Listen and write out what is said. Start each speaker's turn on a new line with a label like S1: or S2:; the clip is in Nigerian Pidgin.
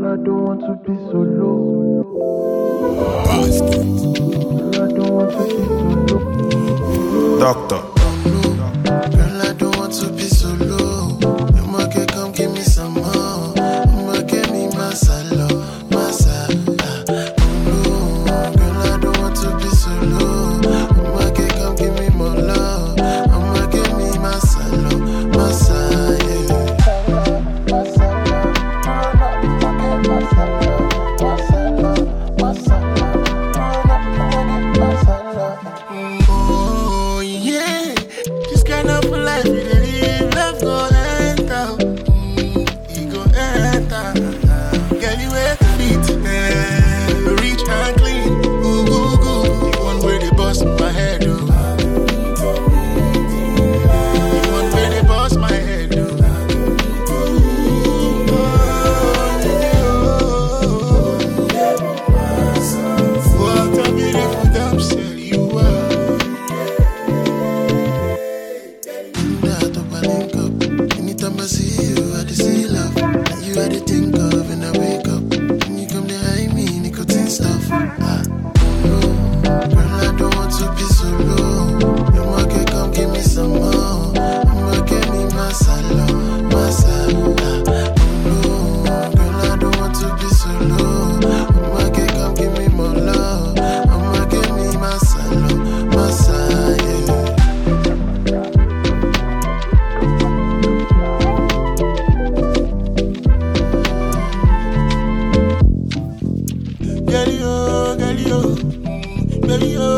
S1: I don't want to be solo. Girl, I don't want to be solo.
S2: Doctor.
S3: Girl, I don't want to be solo. I'ma get come give me some more. I'ma get me masala, masala. Girl, I don't want to be solo. I'ma get come give me more love. I'ma get me masala, masala. Oh yeah, this kind of life we dey live, love go enter, it go enter. Girl, you wear the beat, rich and clean, ooh ooh ooh. The one where they bust my head, oh. The one where they bust my head, oh. What a beautiful damsel you are. Anytime I see you, I just see love. And you I dey think of when I wake up. When you come behind me, nicotine stuff. Girl, I don't want to be solo. I'ma get come give me some more. I'ma get me masala, masala. Girl, I don't want to be solo. I'ma get come give me more love. I'ma get me masala, masala. Girl, yo,